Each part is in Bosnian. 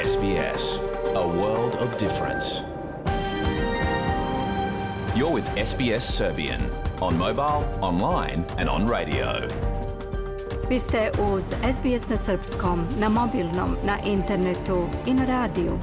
SBS, a world of difference. You're with SBS Serbian on mobile, online and on radio. Vi ste uz SBS na srpskom, na mobilnom, na internetu i na radiju.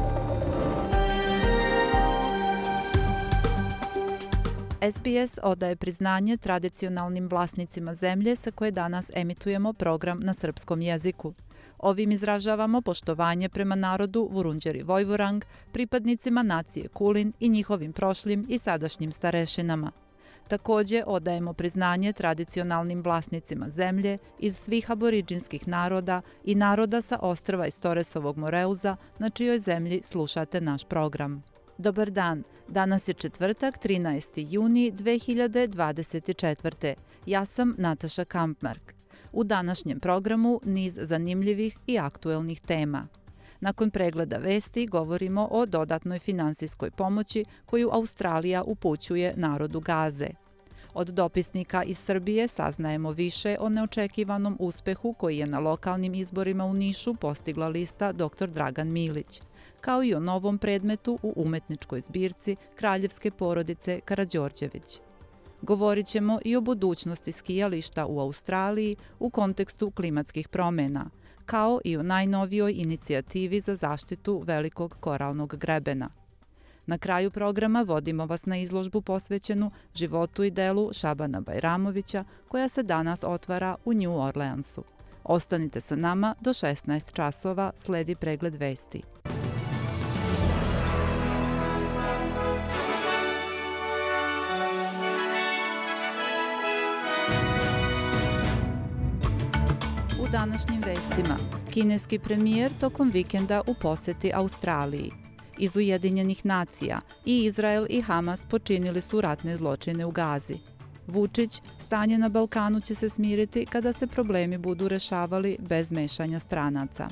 SBS odaje priznanje tradicionalnim vlasnicima zemlje sa koje danas emitujemo program na srpskom jeziku. Ovim izražavamo poštovanje prema narodu Vurundjeri Vojvorang, pripadnicima nacije Kulin i njihovim prošlim i sadašnjim starešinama. Također odajemo priznanje tradicionalnim vlasnicima zemlje iz svih aboridžinskih naroda i naroda sa ostrva iz Toresovog Moreuza, na čijoj zemlji slušate naš program. Dobar dan, danas je četvrtak, 13. juni 2024. Ja sam Nataša Kampmark. U današnjem programu niz zanimljivih i aktuelnih tema. Nakon pregleda vesti govorimo o dodatnoj finansijskoj pomoći koju Australija upućuje narodu Gaze. Od dopisnika iz Srbije saznajemo više o neočekivanom uspehu koji je na lokalnim izborima u Nišu postigla lista dr. Dragan Milić, kao i o novom predmetu u umetničkoj zbirci kraljevske porodice Karađorđević. Govorit ćemo i o budućnosti skijališta u Australiji u kontekstu klimatskih promjena, kao i o najnovijoj inicijativi za zaštitu velikog koralnog grebena. Na kraju programa vodimo vas na izložbu posvećenu životu i delu Šabana Bajramovića, koja se danas otvara u New Orleansu. Ostanite sa nama do 16 časova, sledi pregled vesti. U današnjim vestima, kineski premijer tokom vikenda u posjeti Australiji. Iz Ujedinjenih nacija i Izrael i Hamas počinili su ratne zločine u Gazi. Vučić, stanje na Balkanu će se smiriti kada se problemi budu rešavali bez mešanja stranaca.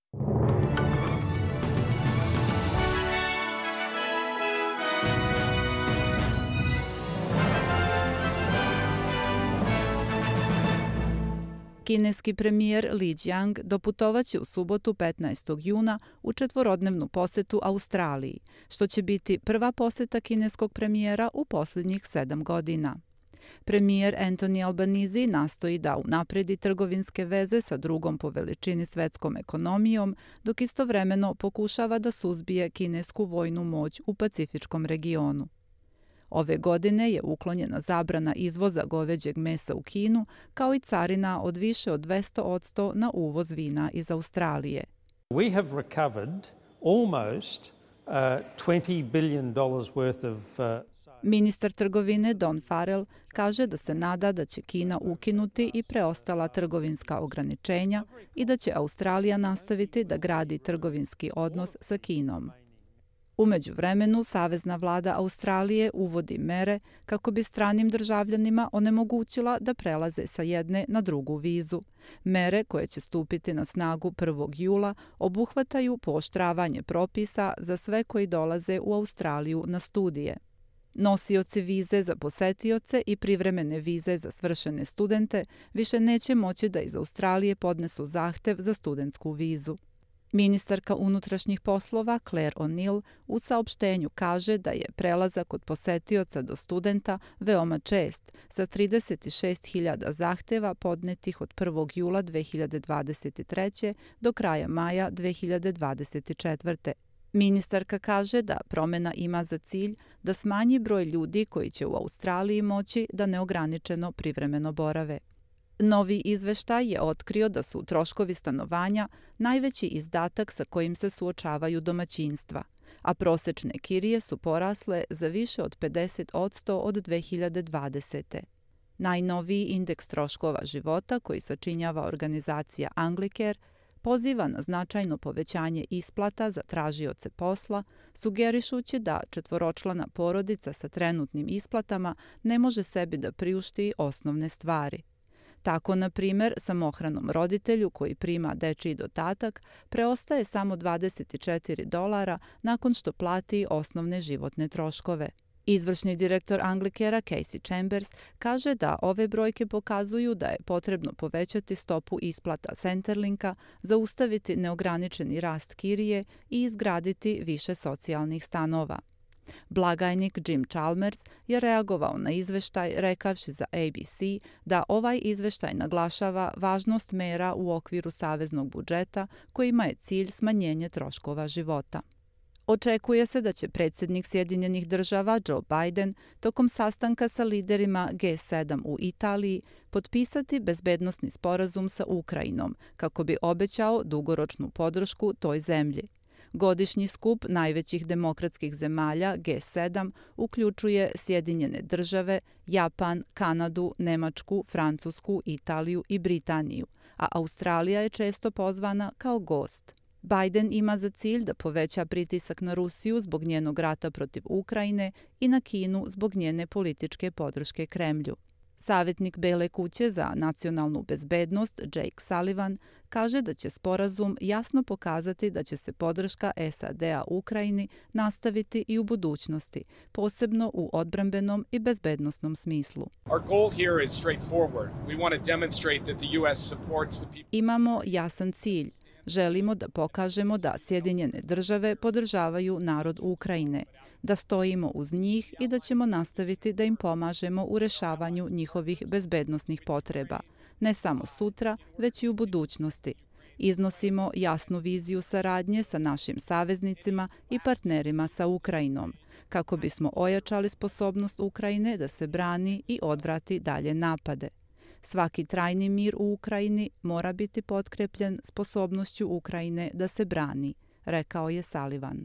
Kineski premijer Li Qiang doputovaće u subotu 15. juna u četvorodnevnu posetu Australiji, što će biti prva poseta kineskog premijera u posljednjih 7 godina. Premijer Anthony Albanese nastoji da unapredi trgovinske veze sa drugom po veličini svetskom ekonomijom, dok istovremeno pokušava da suzbije kinesku vojnu moć u Pacifičkom regionu. Ove godine je uklonjena zabrana izvoza goveđeg mesa u Kinu, kao i carina od više od 200% na uvoz vina iz Australije. We have recovered almost $20 billion worth of Ministar trgovine Don Farrell kaže da se nada da će Kina ukinuti i preostala trgovinska ograničenja i da će Australija nastaviti da gradi trgovinski odnos sa Kinom. U međuvremenu, Savezna vlada Australije uvodi mere kako bi stranim državljanima onemogućila da prelaze sa jedne na drugu vizu. Mere koje će stupiti na snagu 1. jula obuhvataju pooštravanje propisa za sve koji dolaze u Australiju na studije. Nosioci vize za posetioce i privremene vize za svršene studente više neće moći da iz Australije podnesu zahtev za studentsku vizu. Ministarka unutrašnjih poslova Claire O'Neill u saopštenju kaže da je prelazak od posetioca do studenta veoma čest, sa 36.000 zahteva podnetih od 1. jula 2023. do kraja maja 2024. Ministarka kaže da promjena ima za cilj da smanji broj ljudi koji će u Australiji moći da neograničeno privremeno borave. Novi izveštaj je otkrio da su troškovi stanovanja najveći izdatak sa kojim se suočavaju domaćinstva, a prosečne kirije su porasle za više od 50% od 2020. Najnoviji indeks troškova života, koji sačinjava organizacija Anglicare, poziva na značajno povećanje isplata za tražioce posla, sugerišući da četvoročlana porodica sa trenutnim isplatama ne može sebi da priušti osnovne stvari. Tako, na primjer, samohranom roditelju koji prima dečiji dodatak preostaje samo $24 nakon što plati osnovne životne troškove. Izvršni direktor Anglicare Casey Chambers kaže da ove brojke pokazuju da je potrebno povećati stopu isplata Centerlinka, zaustaviti neograničeni rast kirije i izgraditi više socijalnih stanova. Blagajnik Jim Chalmers je reagovao na izveštaj rekavši za ABC da ovaj izveštaj naglašava važnost mera u okviru saveznog budžeta kojima je cilj smanjenje troškova života. Očekuje se da će predsjednik Sjedinjenih država Joe Biden tokom sastanka sa liderima G7 u Italiji potpisati bezbednosni sporazum sa Ukrajinom kako bi obećao dugoročnu podršku toj zemlji. Godišnji skup najvećih demokratskih zemalja G7 uključuje Sjedinjene države, Japan, Kanadu, Nemačku, Francusku, Italiju i Britaniju, a Australija je često pozvana kao gost. Biden ima za cilj da poveća pritisak na Rusiju zbog njenog rata protiv Ukrajine i na Kinu zbog njene političke podrške Kremlju. Savjetnik Bele kuće za nacionalnu bezbednost Jake Sullivan kaže da će sporazum jasno pokazati da će se podrška SAD-a Ukrajini nastaviti i u budućnosti, posebno u odbrambenom i bezbednosnom smislu. Imamo jasan cilj. Želimo da pokažemo da Sjedinjene države podržavaju narod Ukrajine, da stojimo uz njih i da ćemo nastaviti da im pomažemo u rešavanju njihovih bezbednosnih potreba, ne samo sutra, već i u budućnosti. Iznosimo jasnu viziju saradnje sa našim saveznicima i partnerima sa Ukrajinom, kako bismo ojačali sposobnost Ukrajine da se brani i odvrati dalje napade. Svaki trajni mir u Ukrajini mora biti potkrepljen sposobnošću Ukrajine da se brani, rekao je Sullivan.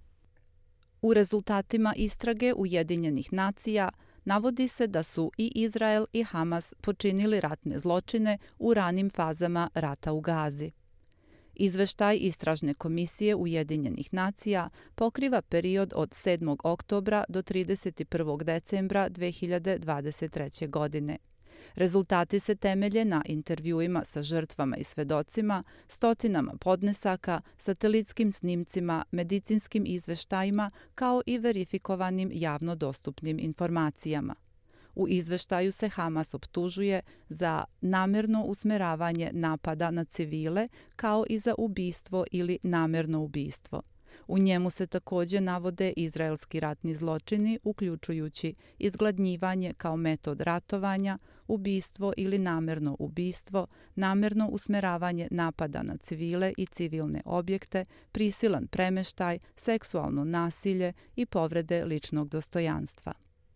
U rezultatima istrage Ujedinjenih nacija navodi se da su i Izrael i Hamas počinili ratne zločine u ranim fazama rata u Gazi. Izveštaj Istražne komisije Ujedinjenih nacija pokriva period od 7. oktobra do 31. decembra 2023. godine. Rezultati se temelje na intervjuima sa žrtvama i svedocima, stotinama podnesaka, satelitskim snimcima, medicinskim izveštajima, kao i verifikovanim javno dostupnim informacijama. U izveštaju se Hamas optužuje za namerno usmeravanje napada na civile, kao i za ubistvo ili namerno ubistvo. U njemu se također navode izraelski ratni zločini, uključujući izgladnjivanje kao metod ratovanja, ubistvo ili namerno ubistvo, namerno usmeravanje napada na civile i civilne objekte, prisilan premeštaj, seksualno nasilje i povrede ličnog dostojanstva.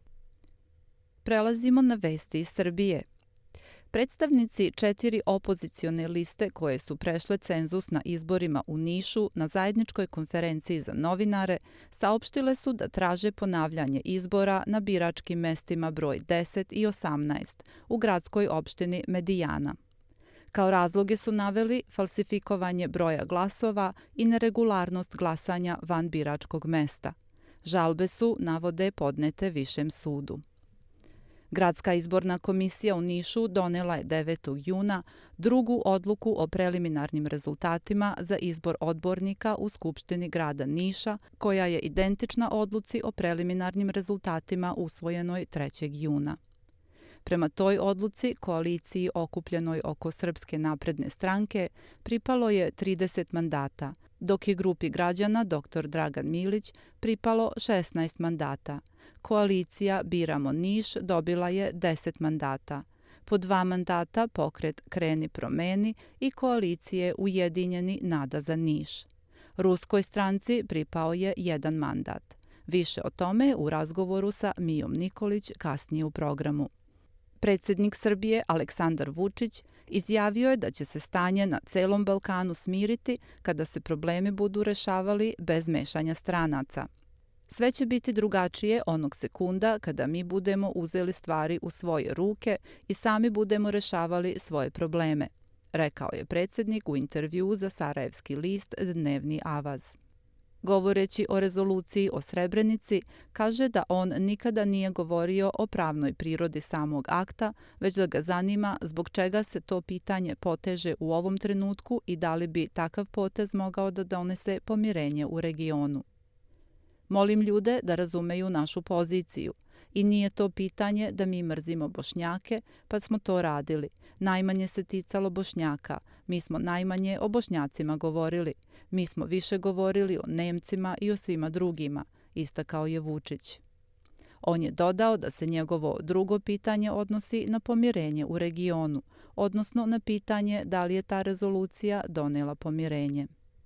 Prelazimo na vesti iz Srbije. Predstavnici 4 opozicione liste koje su prešle cenzus na izborima u Nišu na zajedničkoj konferenciji za novinare saopštile su da traže ponavljanje izbora na biračkim mestima broj 10 i 18 u gradskoj opštini Medijana. Kao razloge su naveli falsifikovanje broja glasova i neregularnost glasanja van biračkog mesta. Žalbe su, navode, podnete Višem sudu. Gradska izborna komisija u Nišu donela je 9. juna drugu odluku o preliminarnim rezultatima za izbor odbornika u Skupštini grada Niša, koja je identična odluci o preliminarnim rezultatima usvojenoj 3. juna. Prema toj odluci, koaliciji okupljenoj oko Srpske napredne stranke pripalo je 30 mandata, dok je grupi građana dr. Dragan Milić pripalo 16 mandata. Koalicija Biramo Niš dobila je 10 mandata. Po 2 mandata pokret Kreni promeni i koalicije Ujedinjeni Nada za Niš. Ruskoj stranci pripao je 1 mandat. Više o tome u razgovoru sa Mijom Nikolić kasnije u programu. Predsjednik Srbije Aleksandar Vučić izjavio je da će se stanje na celom Balkanu smiriti kada se problemi budu rešavali bez mešanja stranaca. Sve će biti drugačije onog sekunda kada mi budemo uzeli stvari u svoje ruke i sami budemo rešavali svoje probleme, rekao je predsjednik u intervjuu za sarajevski list Dnevni avaz. Govoreći o rezoluciji o Srebrenici, kaže da on nikada nije govorio o pravnoj prirodi samog akta, već da ga zanima zbog čega se to pitanje poteže u ovom trenutku i da li bi takav potez mogao da donese pomirenje u regionu. Molim ljude da razumeju našu poziciju. I nije to pitanje da mi mrzimo Bošnjake, pa smo to radili. Najmanje se ticalo Bošnjaka. Mi smo najmanje o Bošnjacima govorili. Mi smo više govorili o Nemcima i o svima drugima, istakao je Vučić. On je dodao da se njegovo drugo pitanje odnosi na pomirenje u regionu, odnosno na pitanje da li je ta rezolucija donela pomirenje.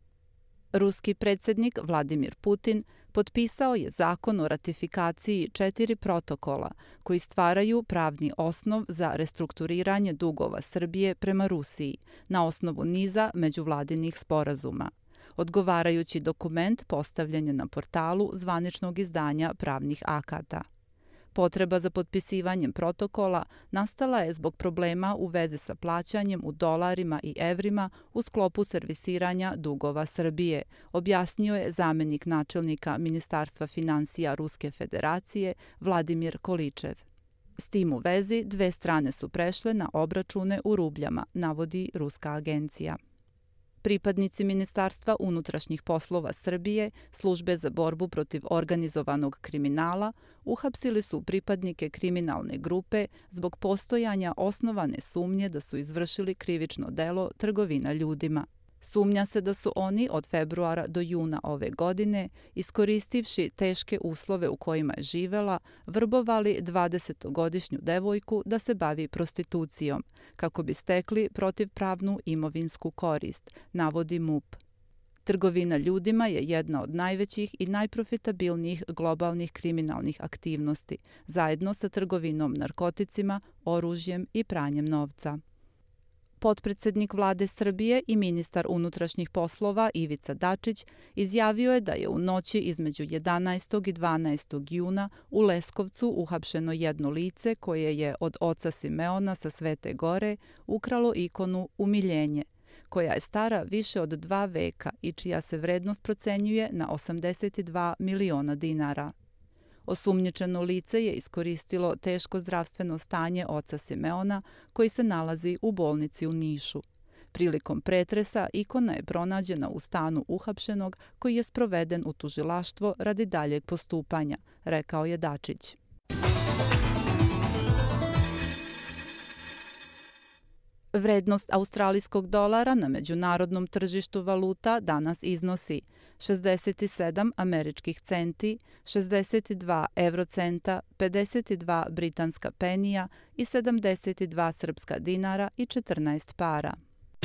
Ruski predsjednik Vladimir Putin potpisao je zakon o ratifikaciji 4 protokola koji stvaraju pravni osnov za restrukturiranje dugova Srbije prema Rusiji na osnovu niza međuvladinih sporazuma. Odgovarajući dokument postavljen je na portalu zvaničnog izdanja pravnih akata. Potreba za potpisivanjem protokola nastala je zbog problema u vezi sa plaćanjem u dolarima i evrima u sklopu servisiranja dugova Srbije, objasnio je zamenik načelnika Ministarstva finansija Ruske federacije Vladimir Količev. S tim u vezi, dve strane su prešle na obračune u rubljama, navodi ruska agencija. Pripadnici Ministarstva unutrašnjih poslova Srbije, Službe za borbu protiv organizovanog kriminala, uhapsili su pripadnike kriminalne grupe zbog postojanja osnovane sumnje da su izvršili krivično delo trgovina ljudima. Sumnja se da su oni od februara do juna ove godine, iskoristivši teške uslove u kojima je živela, vrbovali 20-godišnju devojku da se bavi prostitucijom, kako bi stekli protivpravnu imovinsku korist, navodi MUP. Trgovina ljudima je jedna od najvećih i najprofitabilnijih globalnih kriminalnih aktivnosti, zajedno sa trgovinom narkoticima, oružjem i pranjem novca. Potpredsednik vlade Srbije i ministar unutrašnjih poslova Ivica Dačić izjavio je da je u noći između 11. i 12. juna u Leskovcu uhapšeno jedno lice koje je od oca Simeona sa Svete Gore ukralo ikonu Umiljenje, koja je stara više od 2 veka i čija se vrednost procenjuje na 82 miliona dinara. Osumnjičeno lice je iskoristilo teško zdravstveno stanje oca Simeona, koji se nalazi u bolnici u Nišu. Prilikom pretresa ikona je pronađena u stanu uhapšenog, koji je sproveden u tužilaštvo radi daljeg postupanja, rekao je Dačić. Vrednost australijskog dolara na međunarodnom tržištu valuta danas iznosi 67 američkih centi, 62 eurocenta, 52 britanska penija i 72 srpska dinara i 14 para.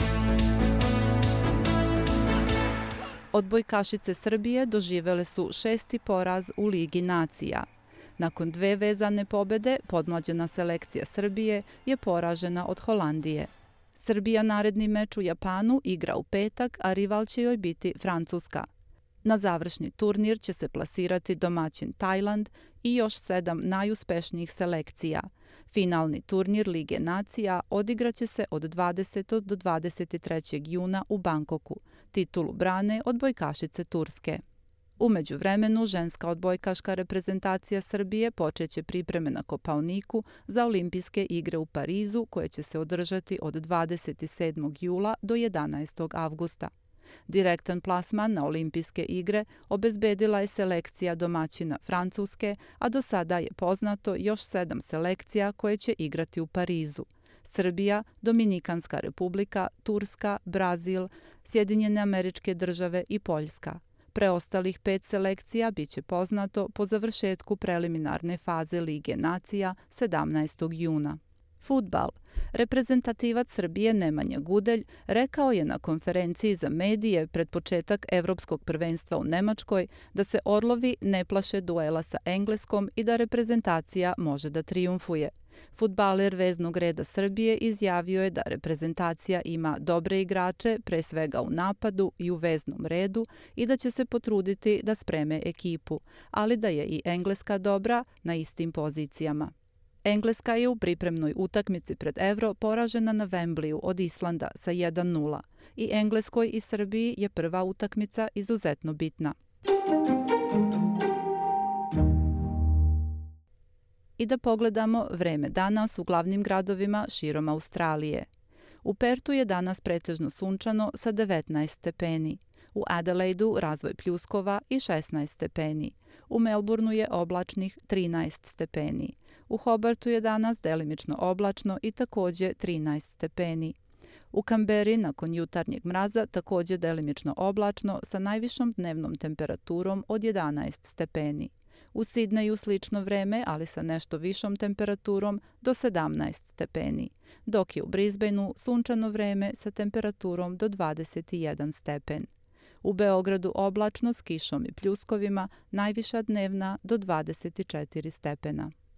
Odbojkašice Srbije doživele su 6. poraz u Ligi nacija. Nakon 2 vezane pobede, podmlađena selekcija Srbije je poražena od Holandije. Srbija naredni meč u Japanu igra u petak, a rival će joj biti Francuska. Na završni turnir će se plasirati domaćin Tajland i još 7 najuspešnijih selekcija. Finalni turnir Lige nacija odigraće se od 20. do 23. juna u Bangkoku. Titulu brane odbojkašice Turske. U međuvremenu, ženska odbojkaška reprezentacija Srbije počeće pripreme na Kopaoniku za olimpijske igre u Parizu, koje će se održati od 27. jula do 11. avgusta. Direktan plasman na olimpijske igre obezbedila je selekcija domaćina Francuske, a do sada je poznato još 7 selekcija koje će igrati u Parizu. Srbija, Dominikanska republika, Turska, Brazil, Sjedinjene Američke Države i Poljska. Preostalih 5 selekcija biće poznato po završetku preliminarne faze Lige nacija 17. juna. Fudbal. Reprezentativac Srbije Nemanja Gudelj rekao je na konferenciji za medije pred početak Evropskog prvenstva u Nemačkoj da se Orlovi ne plaše duela sa Engleskom i da reprezentacija može da trijumfuje. Fudbaler veznog reda Srbije izjavio je da reprezentacija ima dobre igrače, pre svega u napadu i u veznom redu, i da će se potruditi da spreme ekipu, ali da je i Engleska dobra na istim pozicijama. Engleska je u pripremnoj utakmici pred Euro poražena na Wembleyu od Islanda sa 1:0 i Engleskoj i Srbiji je prva utakmica izuzetno bitna. I da pogledamo vreme danas u glavnim gradovima širom Australije. U Pertu je danas pretežno sunčano sa 19 stepeni. U Adelaidu razvoj pljuskova i 16 stepeni. U Melbourneu je oblačnih 13 stepeni. U Hobartu je danas delimično oblačno i takođe 13 stepeni. U Kamberi nakon jutarnjeg mraza takođe delimično oblačno sa najvišom dnevnom temperaturom od 11 stepeni. U Sidneju slično vreme, ali sa nešto višom temperaturom do 17 stepeni, dok je u Brisbaneu sunčano vreme sa temperaturom do 21 stepen. U Beogradu oblačno s kišom i pljuskovima, najviša dnevna do 24 stepena.